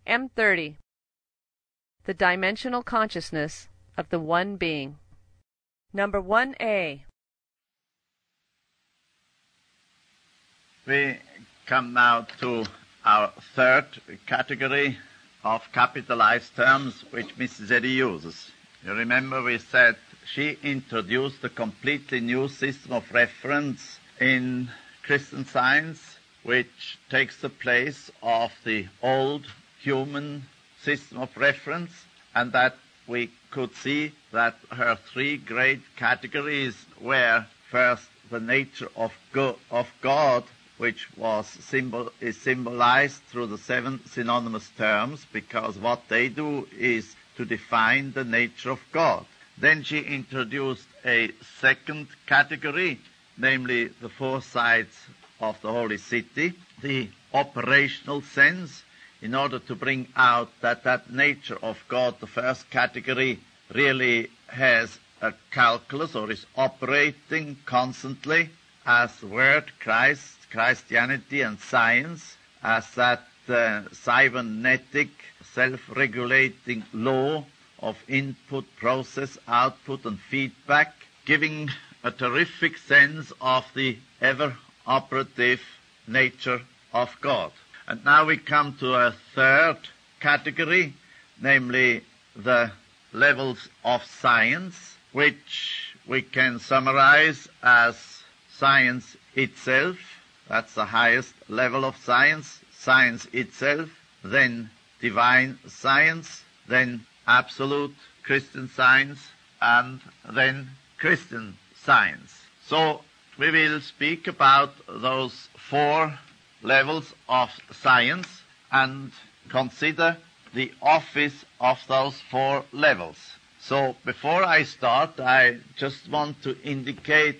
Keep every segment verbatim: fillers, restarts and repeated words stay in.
M thirty. The dimensional consciousness of the One Being. Number one A. We come now to our third category of capitalized terms which Missus Eddy uses. You remember we said she introduced a completely new system of reference in Christian Science, which takes the place of the old human system of reference, and that we could see that her three great categories were first the nature of, go- of God, which was symbol is symbolized through the seven synonymous terms, because what they do is to define the nature of God. Then she introduced a second category, namely the four sides of the Holy City, the operational sense, in order to bring out that that nature of God, the first category, really has a calculus or is operating constantly as the Word, Christ, Christianity and science, as that uh, cybernetic, self-regulating law of input, process, output and feedback, giving a terrific sense of the ever-operative nature of God. And now we come to a third category, namely the levels of science, which we can summarize as science itself. That's the highest level of science, science itself, then divine science, then absolute Christian science, and then Christian science. So we will speak about those four levels of science and consider the office of those four levels. So before I start, I just want to indicate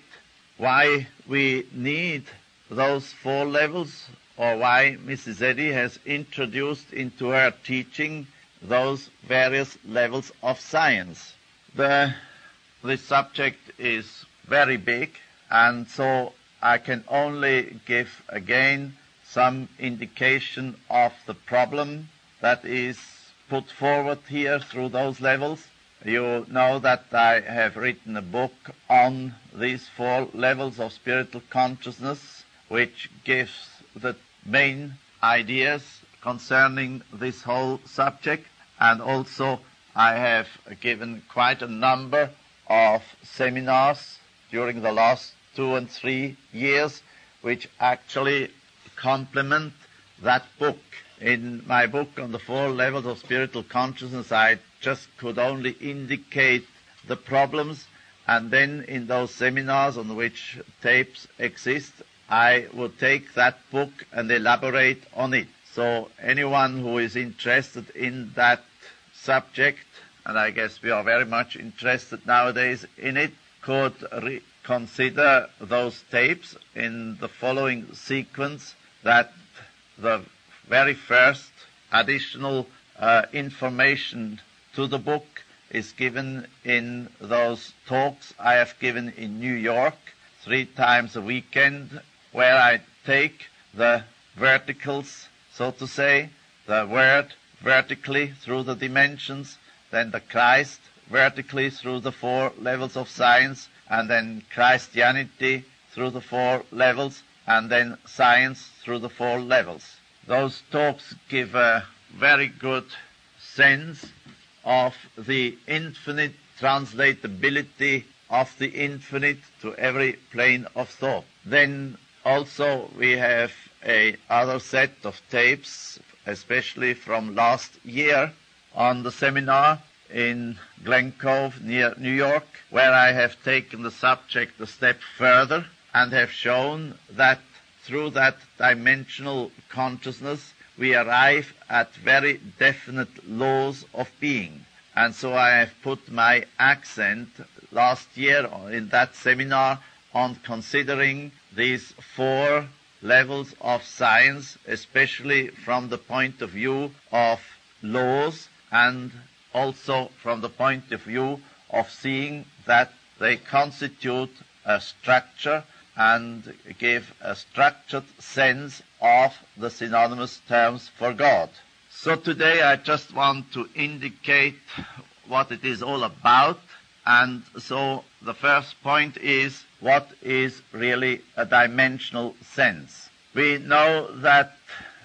why we need those four levels, or why Missus Eddy has introduced into her teaching those various levels of science. The, the subject is very big, and so I can only give again some indication of the problem that is put forward here through those levels. You know that I have written a book on these four levels of spiritual consciousness, which gives the main ideas concerning this whole subject, and also I have given quite a number of seminars during the last two and three years, which actually complement that book. In my book on the four levels of spiritual consciousness, I just could only indicate the problems, and then in those seminars on which tapes exist, I would take that book and elaborate on it. So anyone who is interested in that subject, and I guess we are very much interested nowadays in it, could re- consider those tapes in the following sequence, that the very first additional uh, information to the book is given in those talks I have given in New York three times a weekend, where I take the verticals, so to say, the Word vertically through the dimensions, then the Christ vertically through the four levels of science, and then Christianity through the four levels, and then science through the four levels. Those talks give a very good sense of the infinite translatability of the infinite to every plane of thought. Then also we have a other set of tapes, especially from last year, on the seminar in Glen Cove near New York, where I have taken the subject a step further and have shown that through that dimensional consciousness we arrive at very definite laws of being. And so I have put my accent last year in that seminar on considering these four levels of science, especially from the point of view of laws, and also from the point of view of seeing that they constitute a structure and give a structured sense of the synonymous terms for God. So today I just want to indicate what it is all about. And so the first point is, what is really a dimensional sense? We know that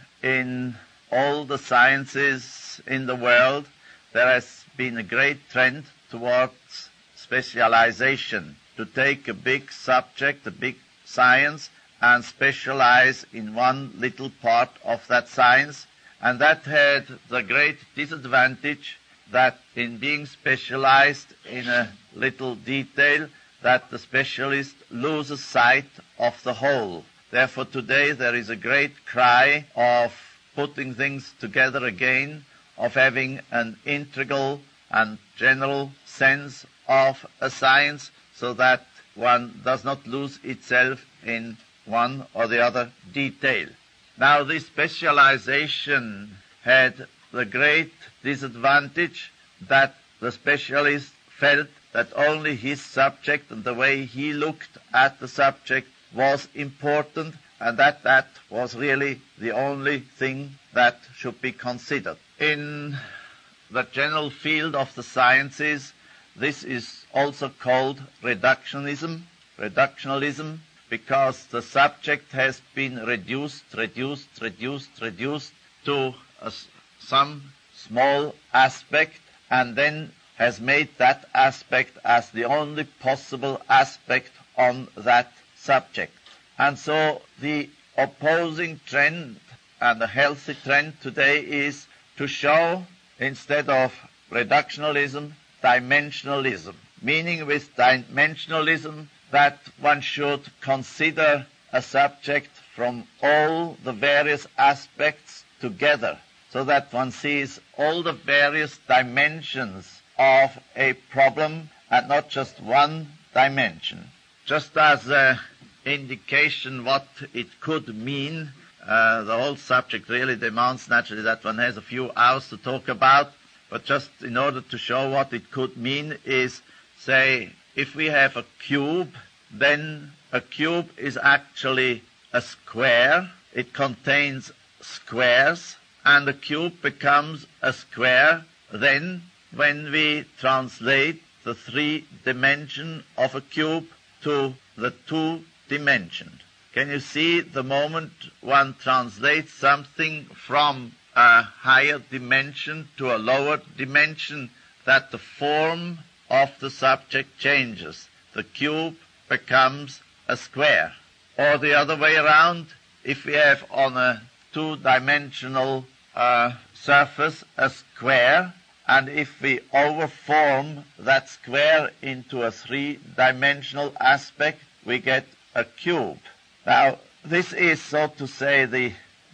in all the sciences in the world, there has been a great trend towards specialization, to take a big subject, a big science, and specialize in one little part of that science. And that had the great disadvantage that in being specialized in a little detail, that the specialist loses sight of the whole. Therefore today there is a great cry of putting things together again, of having an integral and general sense of a science, so that one does not lose itself in one or the other detail. Now this specialization had the great disadvantage that the specialist felt that only his subject and the way he looked at the subject was important, and that that was really the only thing that should be considered. In the general field of the sciences, this is also called reductionism, reductionalism, because the subject has been reduced, reduced, reduced, reduced to a, some small aspect, and then has made that aspect as the only possible aspect on that subject. And so the opposing trend and the healthy trend today is to show, instead of reductionalism, dimensionalism, meaning with dimensionalism that one should consider a subject from all the various aspects together, so that one sees all the various dimensions of a problem and not just one dimension. Just as an indication what it could mean, uh, the whole subject really demands naturally that one has a few hours to talk about, but just in order to show what it could mean is, say, if we have a cube, then a cube is actually a square. It contains squares, and a cube becomes a square then when we translate the three dimension of a cube to the two dimension. Can you see the moment one translates something from a higher dimension to a lower dimension, that the form of the subject changes? The cube becomes a square. Or the other way around, if we have on a two-dimensional uh, surface a square, and if we overform that square into a three-dimensional aspect, we get a cube. Now, this is, so to say, the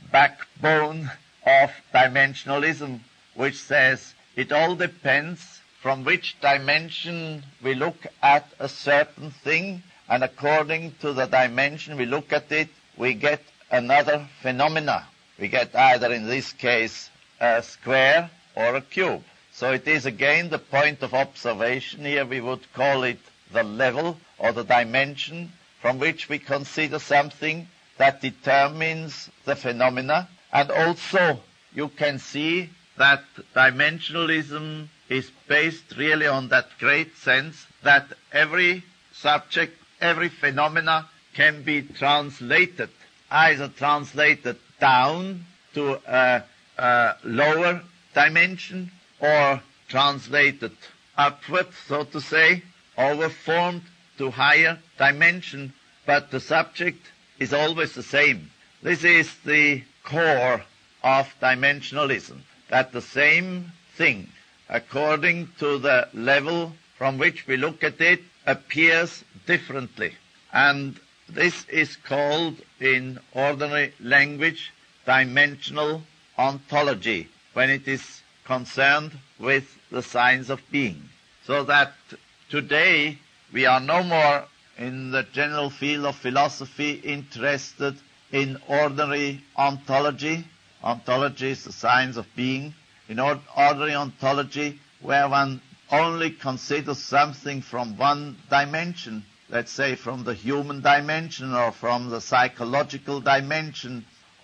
backbone of dimensionalism, which says it all depends from which dimension we look at a certain thing, and according to the dimension we look at it, we get another phenomena. We get either, in this case, a square or a cube. So it is again the point of observation. Here we would call it the level or the dimension from which we consider something that determines the phenomena. And also you can see that dimensionalism is based really on that great sense that every subject, every phenomena can be translated, either translated down to a, a lower dimension, or translated upward, so to say, overformed to higher dimension, but the subject is always the same. This is the core of dimensionalism, that the same thing, according to the level from which we look at it, appears differently. And this is called, in ordinary language, dimensional ontology, when it is concerned with the science of being. So that today we are no more in the general field of philosophy interested in ordinary ontology. Ontology is the science of being. In ordinary ontology, where one only considers something from one dimension, let's say from the human dimension or from the psychological dimension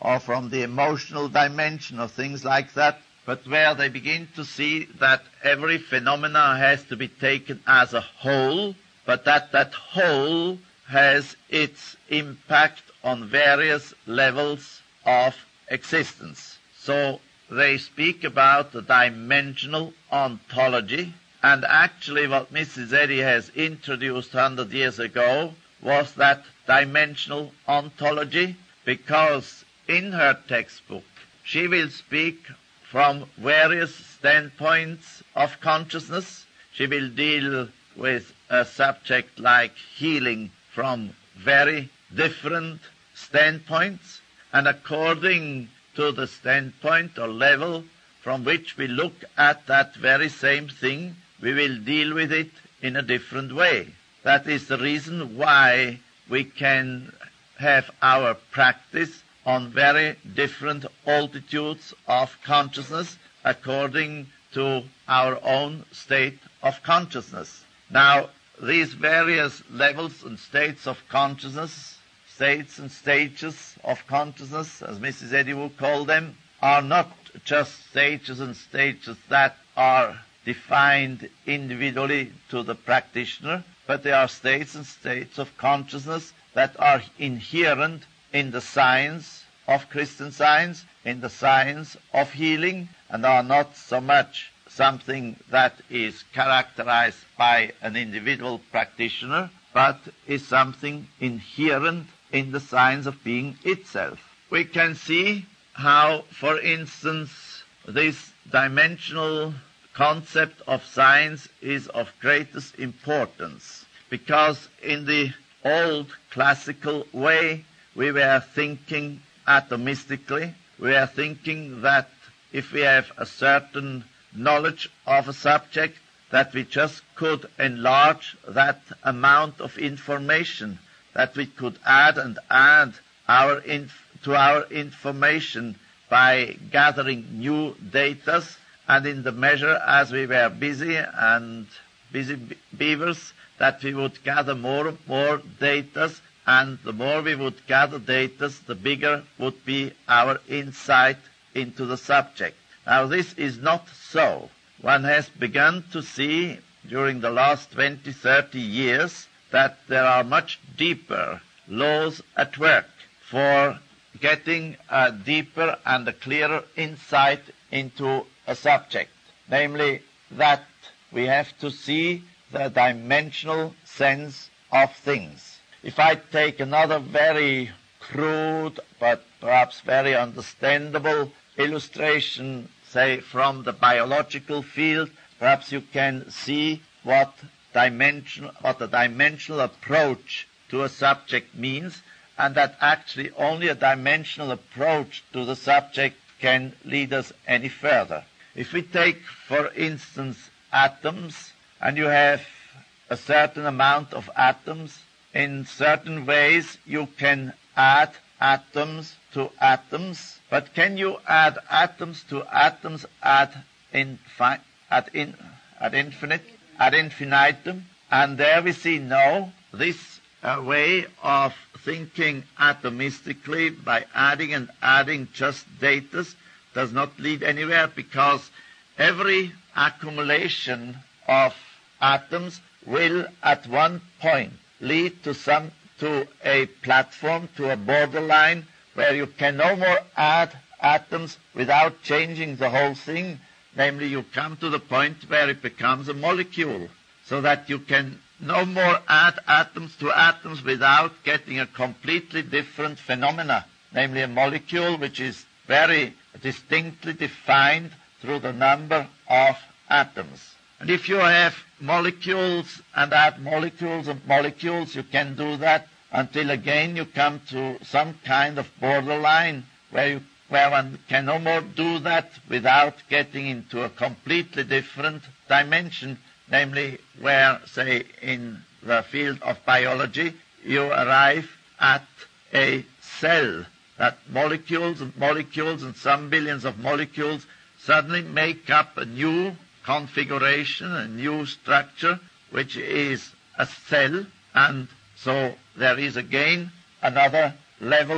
or from the emotional dimension or things like that, but where they begin to see that every phenomena has to be taken as a whole, but that that whole has its impact on various levels of existence. So they speak about the dimensional ontology, and actually what Missus Eddy has introduced one hundred years ago was that dimensional ontology, because in her textbook she will speak from various standpoints of consciousness. She will deal with a subject like healing from very different standpoints, and according to the standpoint or level from which we look at that very same thing, we will deal with it in a different way. That is the reason why we can have our practice on very different altitudes of consciousness according to our own state of consciousness. Now, these various levels and states of consciousness, states and stages of consciousness, as Missus Eddy would call them, are not just stages and stages that are defined individually to the practitioner, but they are states and states of consciousness that are inherent in the science of Christian Science, in the science of healing, and are not so much something that is characterized by an individual practitioner, but is something inherent in the science of being itself. We can see how, for instance, this dimensional concept of science is of greatest importance, because in the old classical way we were thinking atomistically. We were thinking that if we have a certain knowledge of a subject, that we just could enlarge that amount of information, that we could add and add our inf- to our information by gathering new data, and in the measure as we were busy and busy beavers, that we would gather more and more data, and the more we would gather data, the bigger would be our insight into the subject. Now, this is not so. One has begun to see during the last twenty, thirty years that there are much deeper laws at work for getting a deeper and a clearer insight into a subject, namely that we have to see the dimensional sense of things. If I take another very crude but perhaps very understandable illustration, say from the biological field, perhaps you can see what dimension, what a dimensional approach to a subject means, and that actually only a dimensional approach to the subject can lead us any further. If we take, for instance, atoms, and you have a certain amount of atoms, in certain ways you can add atoms to atoms, but can you add atoms to atoms ad, infi- ad, in, ad infinite, ad infinitum? And there we see no, this uh, way of thinking atomistically by adding and adding just data does not lead anywhere, because every accumulation of atoms will at one point lead to some to a platform, to a borderline, where you can no more add atoms without changing the whole thing. Namely, you come to the point where it becomes a molecule, so that you can no more add atoms to atoms without getting a completely different phenomena, namely a molecule which is very distinctly defined through the number of atoms. And if you have molecules and add molecules and molecules, you can do that until again you come to some kind of borderline where you, where one can no more do that without getting into a completely different dimension, namely where, say, in the field of biology, you arrive at a cell, that molecules and molecules and some billions of molecules suddenly make up a new configuration, a new structure, which is a cell, and so there is again another level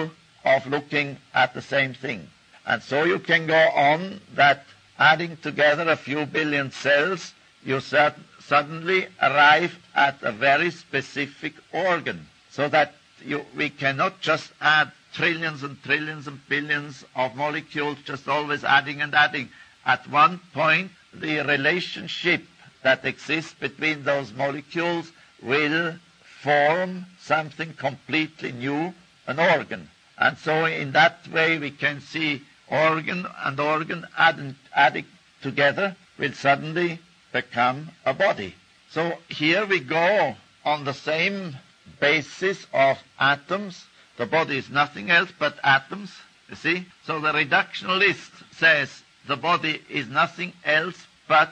of looking at the same thing. And so you can go on that adding together a few billion cells, you cert- suddenly arrive at a very specific organ, so that you, we cannot just add trillions and trillions and billions of molecules, just always adding and adding. At one point, the relationship that exists between those molecules will form something completely new, an organ. And so in that way we can see organ and organ adding, adding together will suddenly become a body. So here we go on the same basis of atoms. The body is nothing else but atoms, you see. So the reductionalist says the body is nothing else but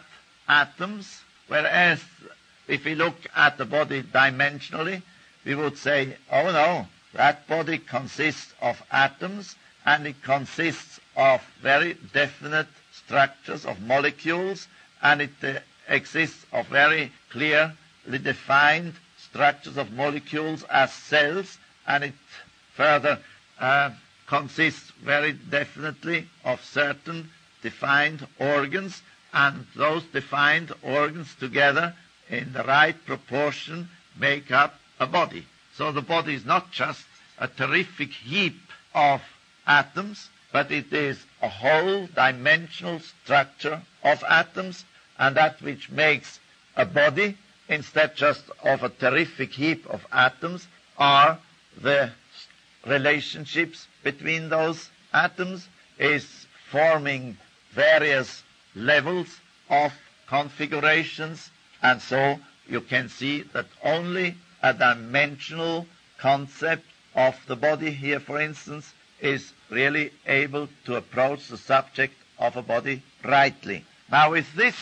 atoms, whereas if we look at the body dimensionally, we would say, oh no, that body consists of atoms, and it consists of very definite structures of molecules, and it uh, exists of very clearly defined structures of molecules as cells, and it further uh, consists very definitely of certain defined organs, and those defined organs together in the right proportion make up a body. So the body is not just a terrific heap of atoms, but it is a whole dimensional structure of atoms, and that which makes a body, instead just of a terrific heap of atoms, are the relationships between those atoms, is forming various levels of configurations, and so you can see that only a dimensional concept of the body here, for instance, is really able to approach the subject of a body rightly. Now, with this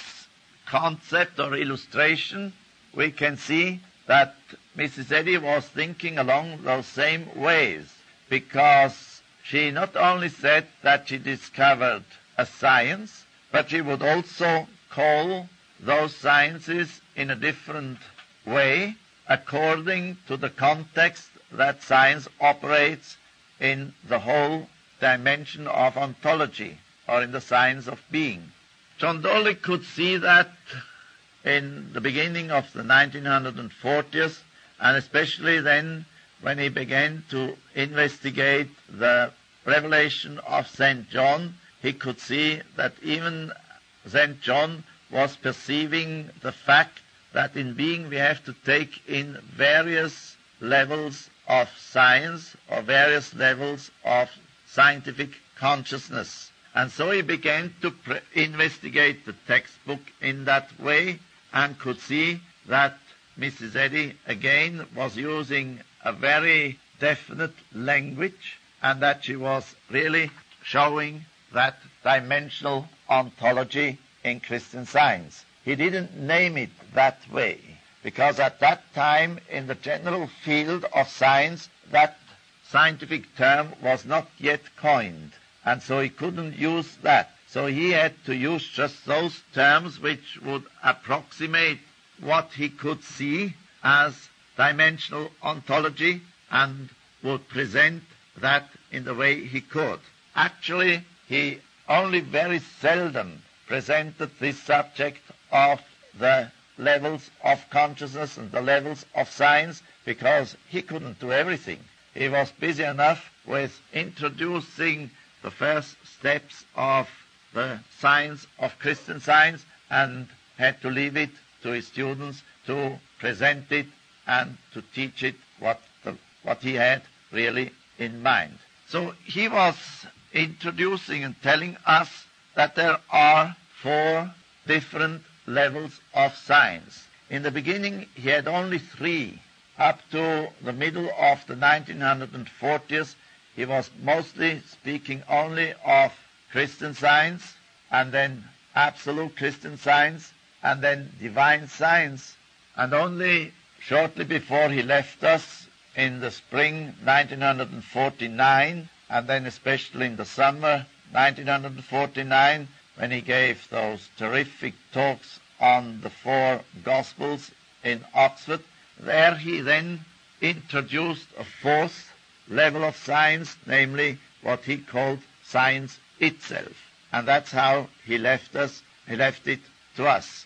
concept or illustration, we can see that Missus Eddy was thinking along those same ways, because she not only said that she discovered a science, but she would also call those sciences in a different way according to the context that science operates in the whole dimension of ontology, or in the science of being. John Dolly could see that in the beginning of the nineteen forties, and especially then when he began to investigate the revelation of Saint John, he could see that even Saint John was perceiving the fact that in being we have to take in various levels of science, or various levels of scientific consciousness. And so he began to pre- investigate the textbook in that way, and could see that Missus Eddy again was using a very definite language, and that she was really showing that dimensional ontology in Christian Science. He didn't name it that way, because at that time in the general field of science, that scientific term was not yet coined, and so he couldn't use that. So he had to use just those terms which would approximate what he could see as dimensional ontology, and would present that in the way he could. Actually, he only very seldom presented this subject of the levels of consciousness and the levels of science, because he couldn't do everything. He was busy enough with introducing the first steps of the science of Christian Science, and had to leave it to his students to present it and to teach it what, the, what he had really in mind. So he was introducing and telling us that there are four different levels of science. In the beginning, he had only three. Up to the middle of the nineteen forties, he was mostly speaking only of Christian Science, and then absolute Christian Science, and then divine science. And only shortly before he left us, in the spring nineteen forty-nine, and then especially in the summer nineteen forty-nine, when he gave those terrific talks on the four Gospels in Oxford, there he then introduced a fourth level of science, namely what he called science itself. And that's how he left us, he left it to us.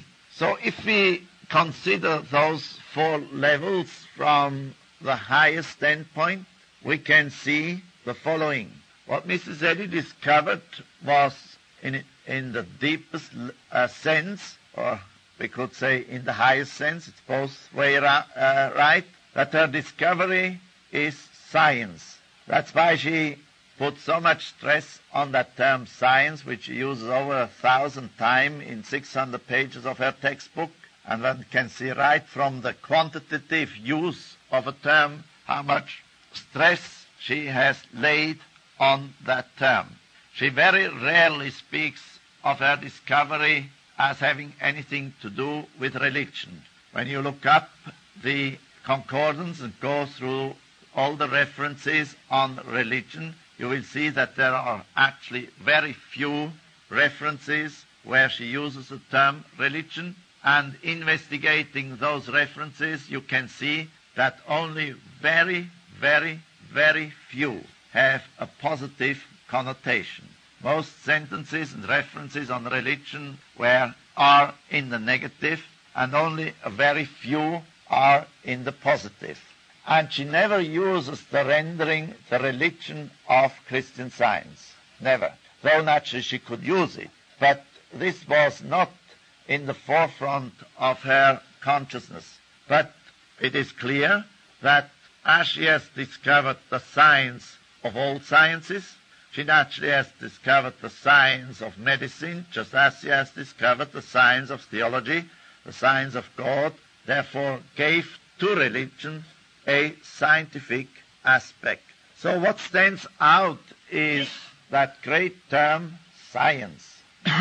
So if we consider those four levels from the highest standpoint, we can see the following. What Missus Eddy discovered was, in, in the deepest uh, sense, or we could say in the highest sense, it's both way ra- uh, right, that her discovery is science. That's why she put so much stress on that term science, which she uses over a thousand times in six hundred pages of her textbook. And one can see right from the quantitative use of a term how much stress she has laid on that term. She very rarely speaks of her discovery as having anything to do with religion. When you look up the concordance and go through all the references on religion, you will see that there are actually very few references where she uses the term religion, and investigating those references you can see that only very, very, very few have a positive connotation. Most sentences and references on religion where are in the negative, and only a very few are in the positive. And she never uses the rendering the religion of Christian Science. Never. Though naturally she could use it. But this was not in the forefront of her consciousness. But it is clear that as she has discovered the science of all sciences, she naturally has discovered the science of medicine, just as she has discovered the science of theology, the science of God, therefore gave to religion a scientific aspect. So what stands out is that great term, science.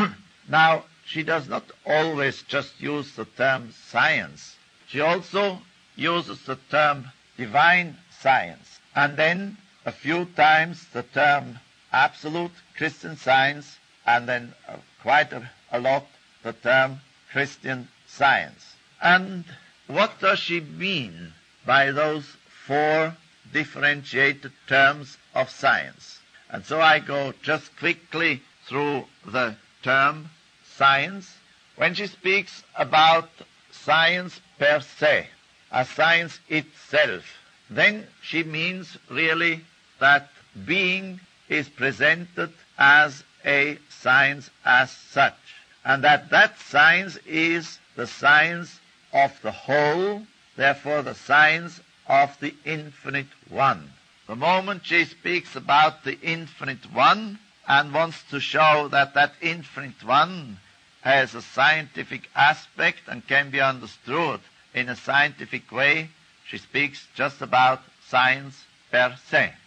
Now, she does not always just use the term science. She also uses the term divine science, and then a few times the term absolute Christian science, and then uh, quite a, a lot the term Christian science. And what does she mean by those four differentiated terms of science? And so I go just quickly through the term science. When she speaks about science per se, as science itself, then she means really that being is presented as a science as such, and that that science is the science of the whole, therefore the science of the infinite one. The moment she speaks about the infinite one and wants to show that that infinite one has a scientific aspect and can be understood in a scientific way, she speaks just about science per se.